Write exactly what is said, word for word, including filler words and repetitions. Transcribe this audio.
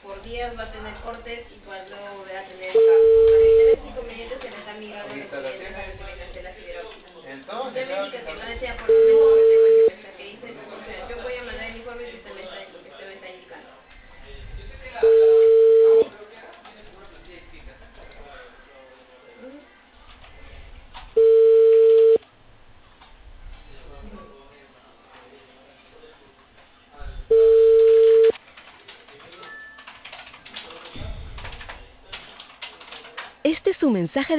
por días va a tener cortes y cuando volver a tener cambios. Para evitar estos inconvenientes se le está migrando los clientes a recibientes de la fibra óptica. Usted me indica que no desea por el momento proceder con esta encuesta que dice, o sea, yo voy a mandar el informe que usted me está, lo que usted me está indicando. Este es un mensaje de